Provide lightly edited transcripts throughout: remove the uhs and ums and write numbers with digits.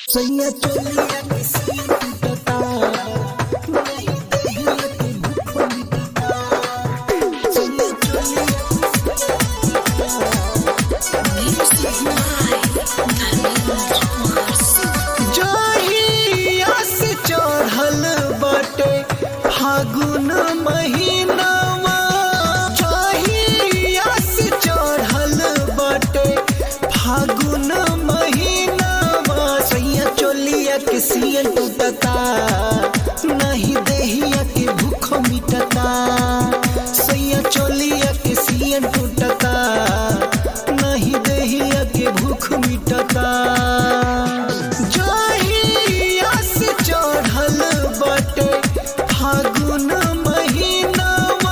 सैया चोलिया के सीन टूटता नहीं देहिया के भूख मिटता सैया चोलिया जहिया से चढ़ल बाटे फागुन महीनावा जहिया से चढ़ल बाटे फागुन महीनावा सैया चोलिया के सीन टूटता नहीं देहिया के भूख मिटता सैया चोलिया के सीन टूटता नहीं देहिया के भूख मिटता जहिया से चढ़ल बाटे फागुन महीनावा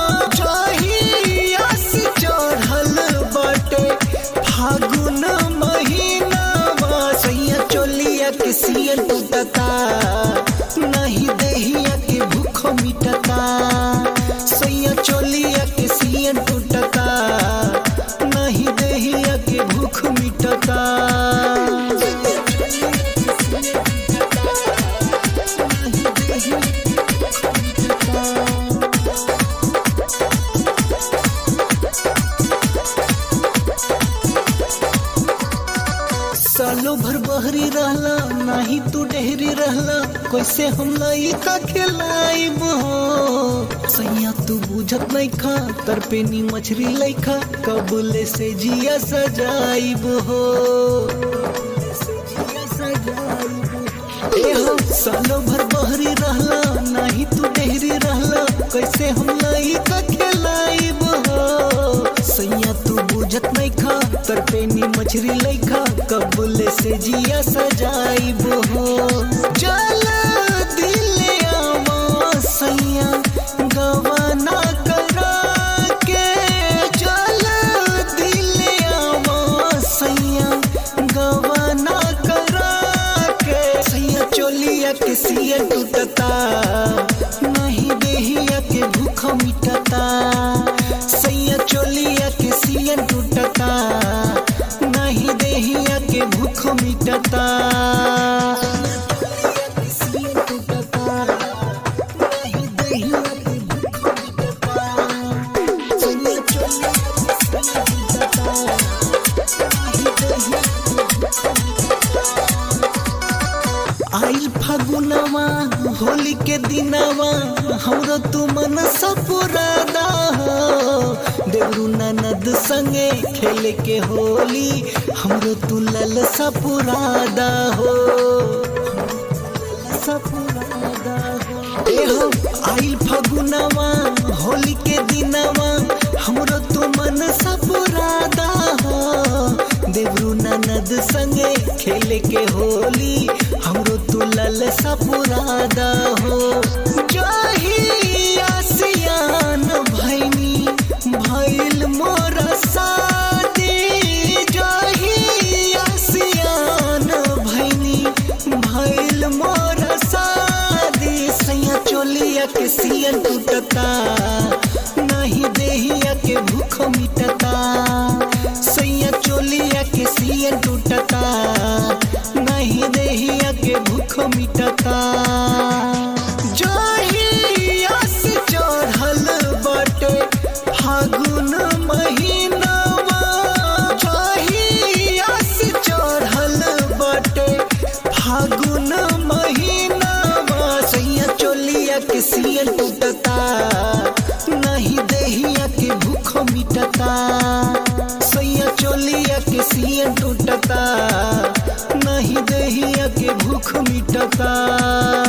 जहिया से चढ़ल बाटे फागुन महीनावा सैया चोलिया के सीन टूटता नहीं देहिया के भूख मिटता सैया चोलिया के सीन टूटता नहीं देहिया के भूख मिटता सालों भर बहरी रहला नहीं तू डेहरी रहला कैसे हम लइका खिलाइब हो सैया तू बुझत नहीं खा तर पे नी मछरी लइका कबूले से जिया सजाइब हो ए हो सालों भर बहरी रहला नहीं तू डेहरी रहला कैसे हम लइका खिलाइब हो सैया तू बुझत नहीं खा तर पे नी मछरी लइका कबूले से जिया सजाइब हो चल दिले आवा सैया गवाना करा के चल दिले आवा सैया गवाना करा के सैया चोलिया के सिया टूटता नहीं देहिया के भूख मिटता सैया चोलिया के सिया टूटता नहीं देहिया के भूख मिटता आइल फागुनवा होली के दिनवा हमरो तू मन सपुरादा हो देवरू ननद संगे खेले के होली हमरो तू लल सपुरादा हो ए हो आइल फागुनवा होली के दिनवा हमरो तू मन सपुरादा हो देवरू ननद संगे खेले के होली हमरो तू लल सपुरादा हो जहिया सियान भैनी भइल मोरा शादी जहिया सियान भैनी भइल मोरा शादी सैया चोलिया के सियन टूटता नहीं देहिया के भूख मिटता सैया चोलिया के सियन टूटता नहीं देहिया के भूख मिटता जहिया से चढ़ल बाटे फागुन महीनावा जहिया से चढ़ल बाटे फागुन महीनावा सैया चोलिया के सियन टूटता नहीं देहिया के भूख मिटता सैया चोलिया के सियन टूटता नहीं देहिया के भूख मिटता।